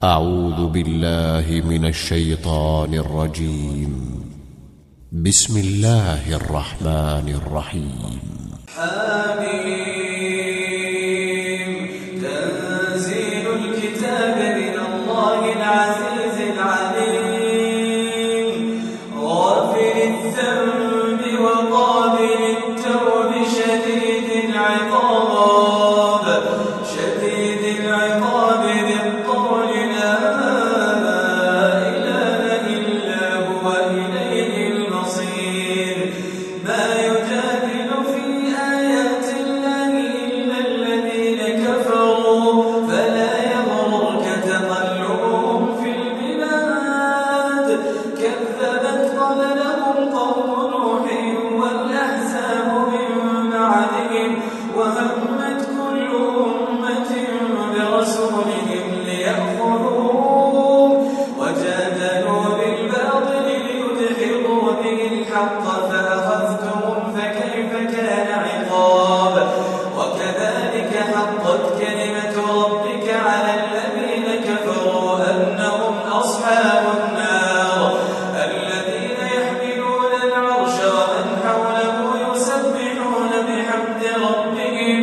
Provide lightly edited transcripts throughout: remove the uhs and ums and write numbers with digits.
أعوذ بالله من الشيطان الرجيم. بسم الله الرحمن الرحيم. حميم. تنزيل الكتاب من الله العزيز العليم، غافر الذنب وقابل التوب شديد العقاب ذي الطول لا إله إلا هو إليه المصير. ما يجادل في آيات الله إلا الذين كفروا فلا يغررك تقلبهم في البلاد. كذبت قبلهم قوم نوح والأحزاب من بعدهم، وهمت كل أمة برسولهم ليأخذوه، وجادلوا بالباطل ليدحضوا به الحق فأخذتهم فكيف كان عقاب. وكذلك حقت كلمة ربك على الذين كفروا أنهم أصحاب النار. الذين يحملون العرش ومن حوله يسبحون بحمد ربهم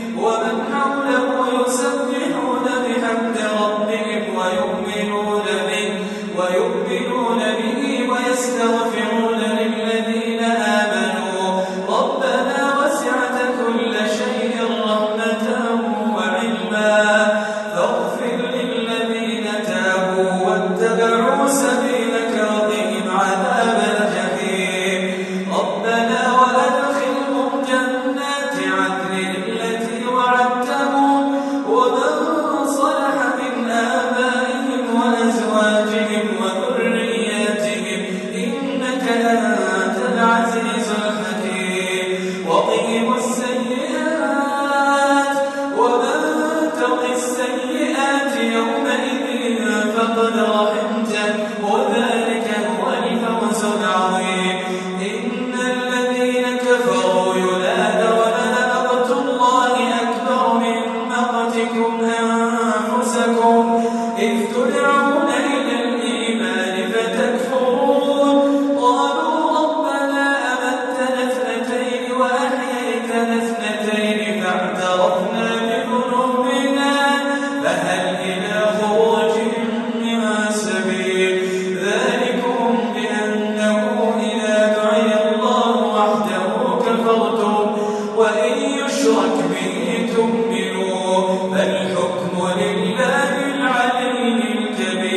ويؤمنون به ويستغفرون للذين آمنوا ربنا وسعت كل شيء رحمة وعلما فاغفر للذين تابوا واتبعوا سبيلك وقهم عذاب الجحيم. ربنا وأدخلهم جنات عدن التي وعدتهم ومن صلح من آبائهم وأزواجهم وذرياتهم إنك أنت العزيز الحكيم. وقهم السيئات ومن تق السيئات يومئذ فقد رحمته وذلك هو الفوز العظيم. إن الذين كفروا ينادون لمقت الله أكبر من مقتكم أنفسكم إذ تدعون إلى الإيمان فتكفرون. قالوا ربنا أمتنا اثنتين وأحييتنا اثنتين فاعترفنا بذنوبنا فهل إلى خروج من سبيل. ذلكم بأنه إذا دعي الله وحده كفرتم وإن يشرك به تؤمنوا فالحكم لله العلي الكبير.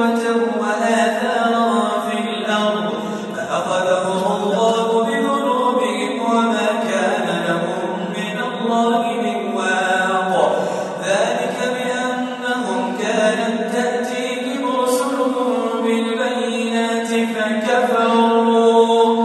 قوة وآثارا في الأرض فأخذهم الله بذنوبهم وما كان لهم من الله من واق ذلك بأنهم كانت تأتيهم رسلهم بالبينات فكفروا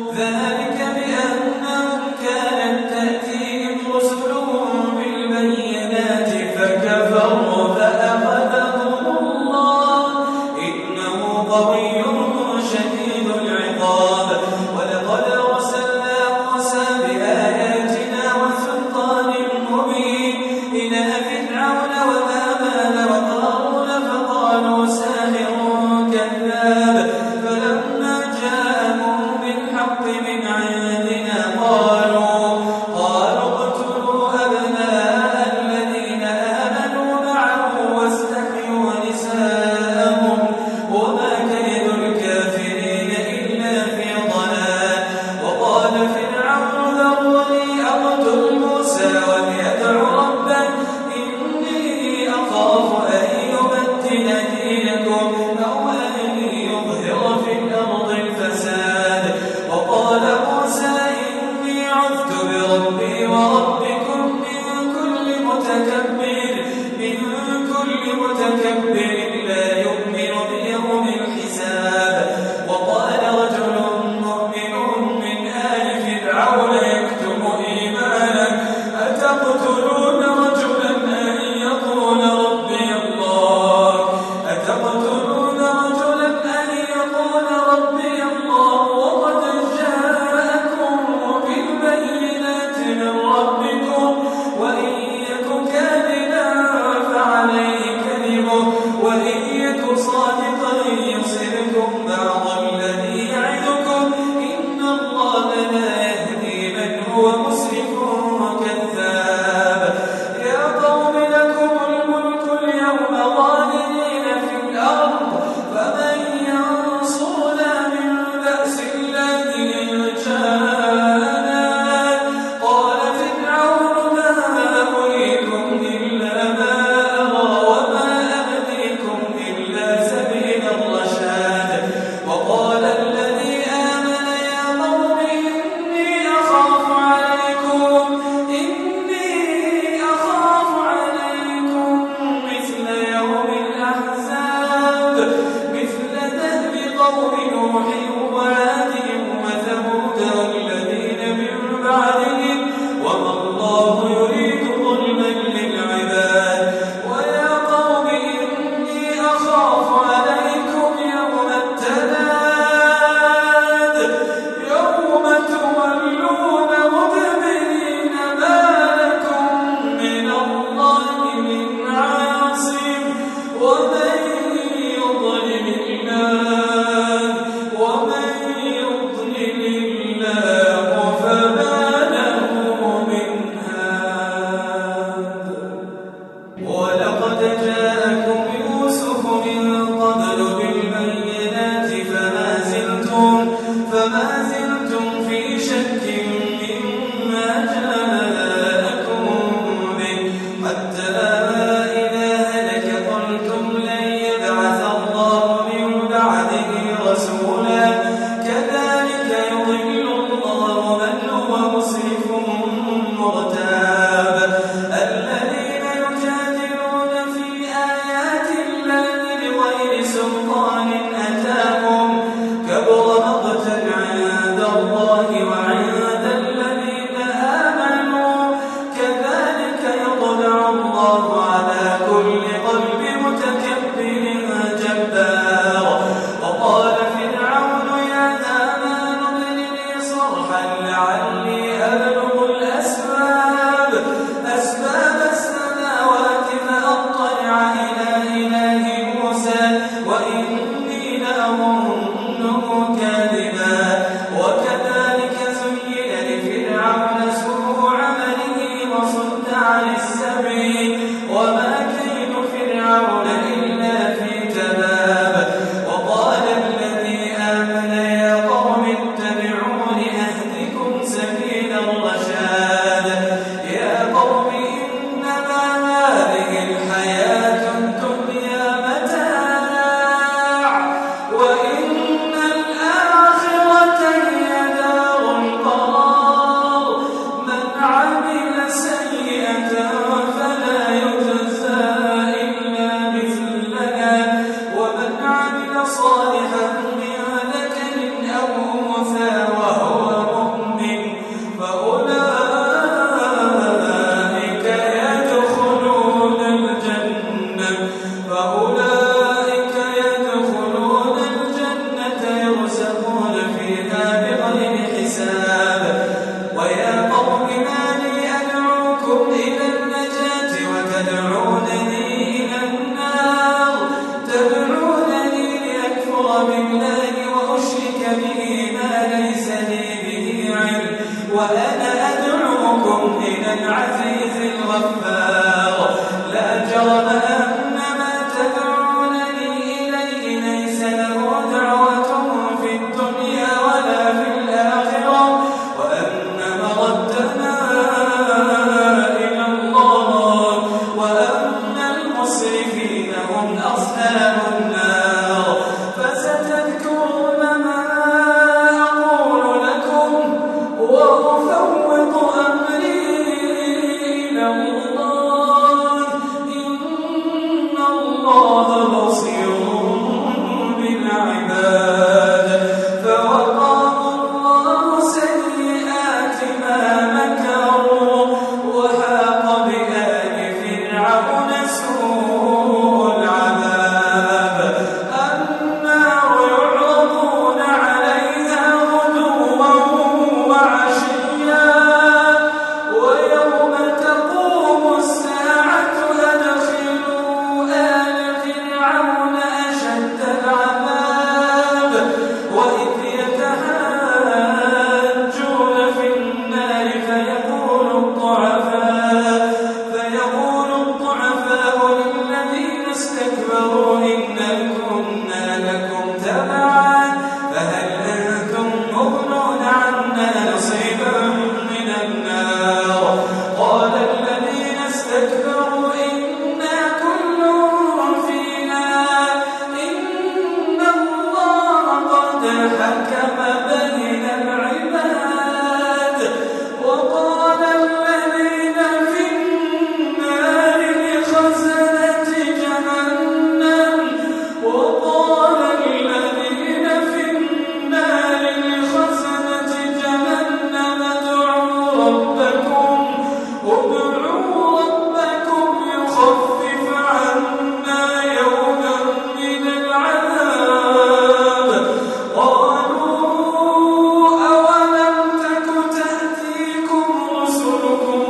فأخذهم الله إنه قوي شديد العقاب ولقد أرسلنا موسى بآياتنا وسلطان مبين إلى فرعون وهامان وقارون فقالوا ساحر كذاب فلما جاءهم بالحق من عندنا قالوا اقتلوا أبناء الذين آمنوا معه واستحيوا نساءهم وما كيد الكافرين إلا في ضلال وقال فرعون ذروني أقتل موسى وليدع ربه إني أخاف أن يبدل دينكم أو أن يظهر في الأرض الفساد وقال موسى إني عذت بربي وربكم من كل متكبر لا يؤمن بيوم الحساب وقال رجل مؤمن من آل فرعون يكتم إيمانه أتقتلون رجلا أن يقول ربي الله وقد جاءكم بالبينات من ربكم وإن يك كاذبا فعليه كذبه وإن يك صادقا يصبكم بعض الذي يعدكم إن الله لا يهدي من هو مسرف كذاب يا قوم لكم الملك اليوم ظاهرين في الأرض فمن ينصرنا من بأس الله إن جاءنا قال فرعون ما أريكم إلا ما أرى وما أهديكم إلا سبيل الرشاد وقال الذي آمن يا قوم إني أخاف عليكم مثل يوم الأحزاب مثل دأب قوم نوح وعاد وثمود والذين من بعدهم وما الله يريد ظلما للعباد ويا قوم إني أخاف عليكم يوم التناد يوم تولون مدبرين ما لكم من الله من عاصم ومن يضلل الله فما له من هاد ولقد جاءكم يوسف من قبل بالبينات فما زلتم في شك مما جاءكم به حتى إذا هلك قلتم أصحاب النار فستذكرون ما أقول لكم وأفوض أمري إلى الله إن الله بصير بالعباد فوقاه الله سيئات ما مكروا وحاق بآل فرعون سوء العذاب النار يعرضون عليها غدوا وعشيا ويوم تقوم الساعة أدخلوا آل فرعون أشد العذاب وإذ يتحاجون في النار فيقول الضعفاء للذين استكبروا إنا كنا لكم تبعا فهل أنتم مغنون عنا نصيبا من النار قال الذين استكبروا إنا كل فيها إن الله قد حكم بين العباد وقال الذين في النار لخزنة جهنم ادعوا ربكم يخفف عنا يوما من العذاب قالوا أولم تك تأتيكم رسلكم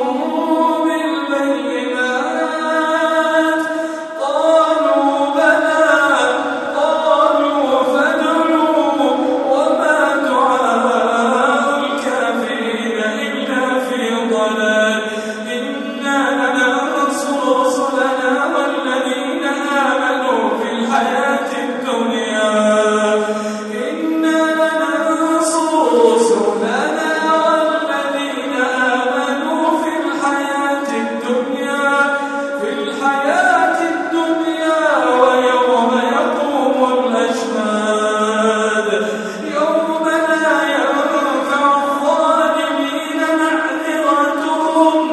بالبينات قالوا بلى قالوا فادعوا وما دعاء الكافرين إلا في ضلال إنا لننصر رسلنا والذين آمنوا في الحياة الدنيا إنا لننصر رسلنا والذين آمنوا في الحياة الدنيا ويوم يقوم الأشهاد يوم لا ينفع الظالمين معذرتهم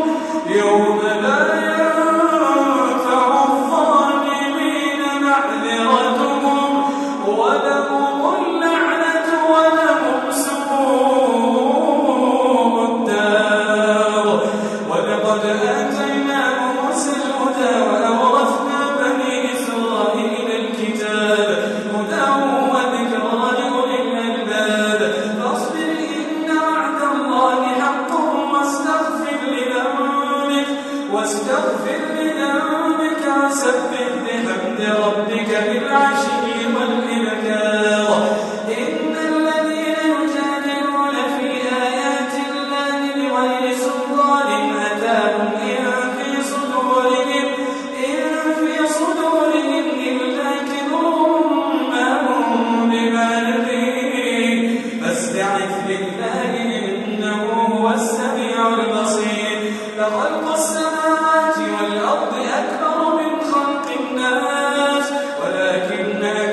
ولهم اللعنة ولهم سوء الدار ولقد آتينا موسى الهدى وأورثنا بني إسرائيل الكتاب هدى وذكرى لأولي الألباب فاصبر إن وعد الله حق واستغفر لذنبك وسبح بحمد ربك بالعشي والإبكار إن الذين يجادلون في آيات الله بغير سلطان أتاهم إن في صدورهم إلا كبر ما هم ببالغين فاستعذ بالله إنه هو السميع البصير لخلق السماوات والأرض أكبر من خلق الناس ولكن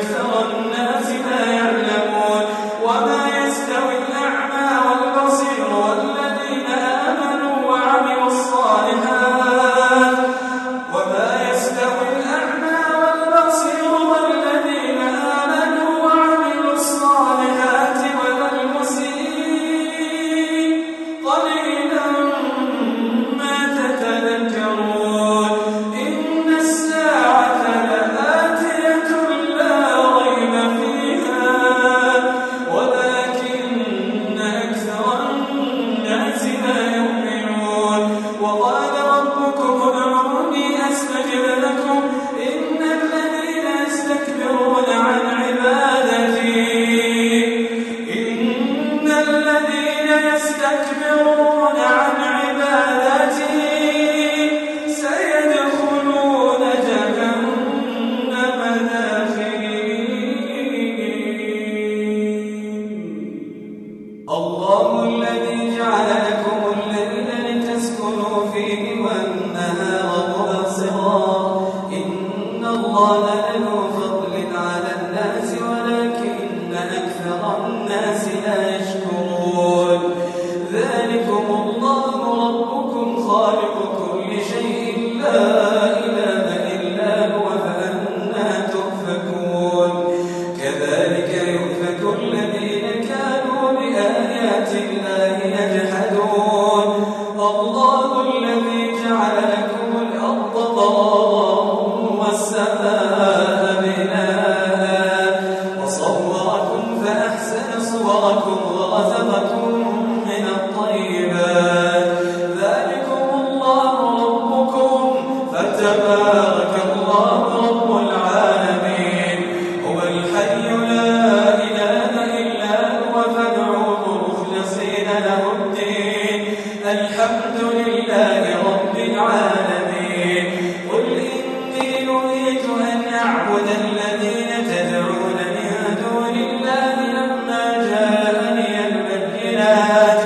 لذو فضل على الناس ولكن أكثر الناس لا يشكرون ذلكم الله ربكم خالق كل شيء لا إله إلا هو فأنا تؤفكون كذلك يؤفك الذين كانوا بآيات الله يجحدون الله الذي جعل لكم الأرض قرارا والسماء بناء وصوركم فأحسن صوركم ورزقكم من الطيبات ذلكم الله ربكم فتبارك الله رب العالمين هو الحي لا إله إلا هو فادعوه مخلصين له الدين الحمد لله رب العالمين قل إني نهيت أن أعبد الذين تدعون من دون الله لما جاءني البينات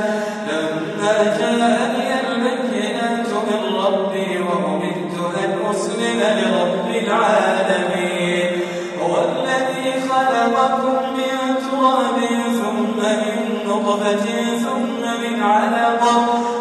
من ربي وأمرت أن أسلم لرب العالمين هو الذي خلقكم من تراب ثم من نطفة ثم من علقة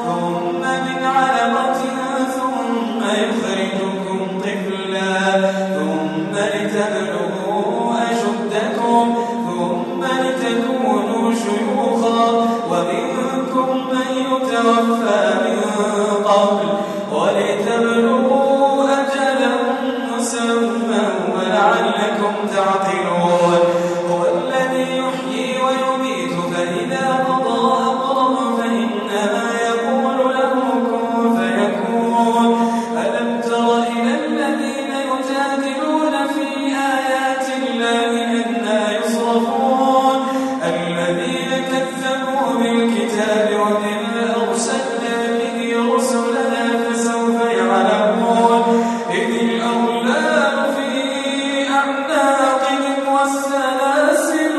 ثم يخرجكم طفلا ثم لتبلغوا أشدكم ثم لتكونوا شيوخا ومنكم من يتوفى من قبل ولتبلغوا أجلا مسمى ولعلكم تعقلون هو الذي يحيي ويميت فإذا قضى أمرا فإنما يقول له كن فيكون ألم تر إلى الذين يجادلون في آيات الله أنى يصرفون الذين كذبوا بالكتاب وبما أرسلنا به رسلنا فسوف يعلمون إذ الأغلال في أعناقهم والسلاسل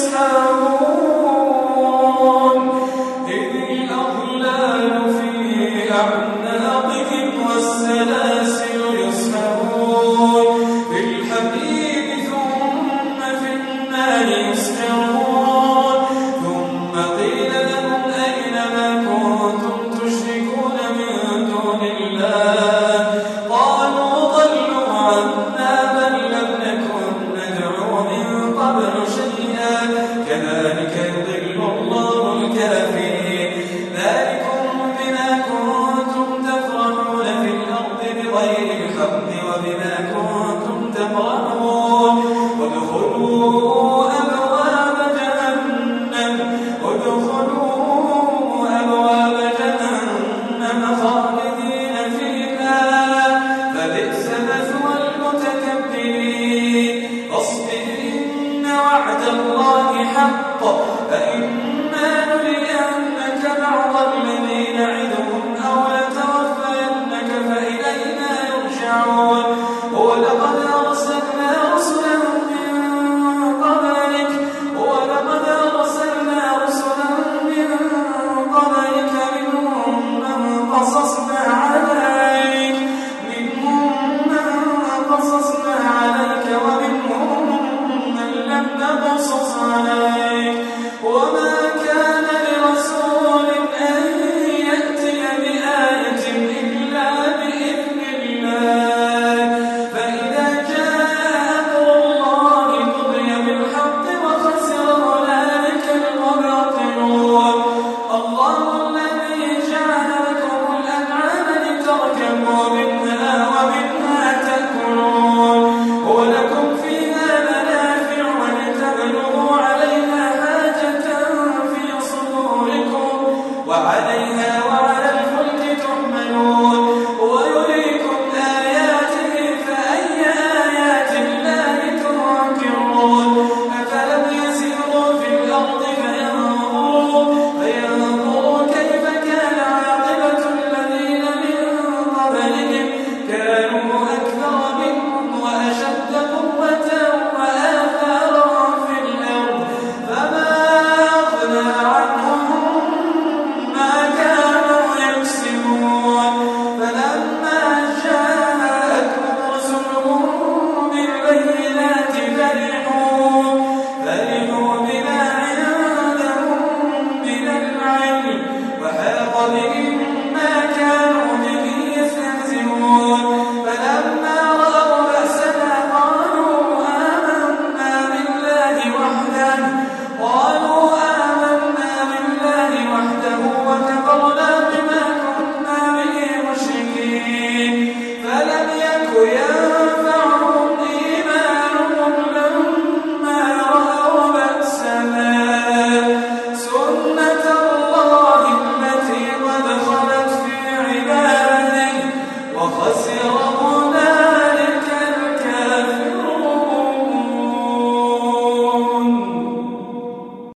يسحبون إذ الأغلال في أعناقهم والسلاسل يسحبون في الحميم ثم في النار يسحرون ثم قيل لهم أين ما كنتم تشركون من دون الله قالوا ضلوا عنا بل لم نكن ندعو من قبل شيئا كذلك يضل الله الكافرين ذلكم بما كنتم تفرحون في الأرض بغير الحق وبما كنتم تمرحون ادخلوا أبواب جهنم خالدين فيها فبئس مثوى المتكبرين اصبر إن وعد الله حق